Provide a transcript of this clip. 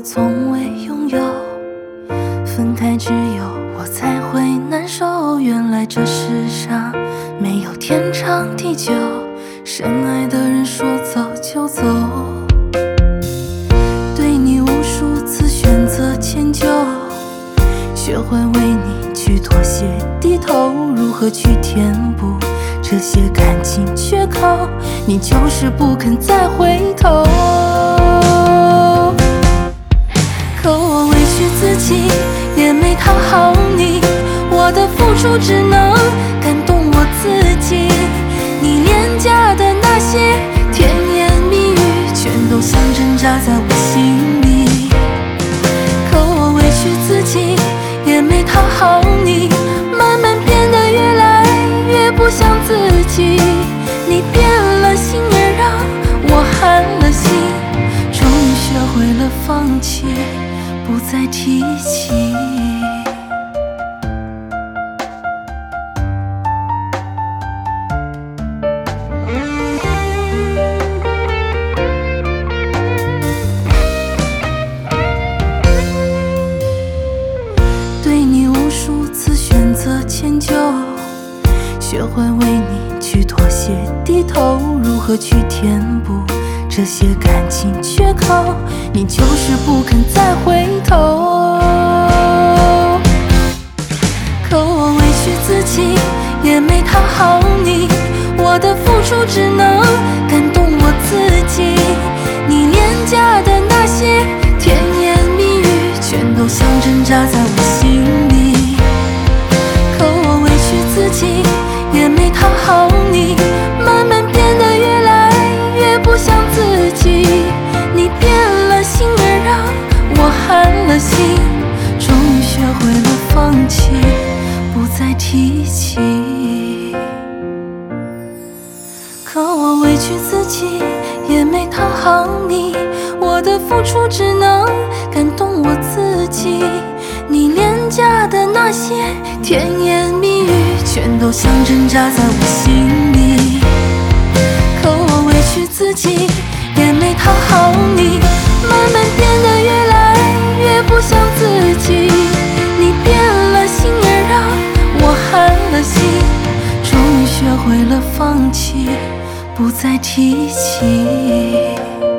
从未拥有，分开只有我才会难受。原来这世上没有天长地久，深爱的人说走就走。对你无数次选择迁就，学会为你去妥协低头，如何去填补这些感情缺口？你就是不肯再回头。可我委屈自己，也没讨好你，我的付出只能感动我自己。你廉价的那些甜言蜜语，全都像针扎在我心里。可我委屈自己，也没讨好你，慢慢变得越来越不像自己。你变了心也让我寒了心，终于学会了放弃，不再提起。对你无数次选择迁就，学会为你去妥协低头，如何去填补这些感情缺口？你就是不肯再回头。可我委屈自己，也没讨好你，我的付出只能感动我自己。你廉价的那些甜言蜜语，全都像针扎在我心里。可我委屈自己，也没讨好你，慢慢变得越来越不像自己。你变了心也让我寒了心，终于学会了放弃，不再提起。可我委屈自己，也没讨好你，我的付出只能感动我自己。你廉价的那些甜言蜜语，全都像针扎在我心里。可我委屈自己，也没讨好你，慢慢变得越来越不像自己。你变了心也让我寒了心，终于学会了放弃，不再提起。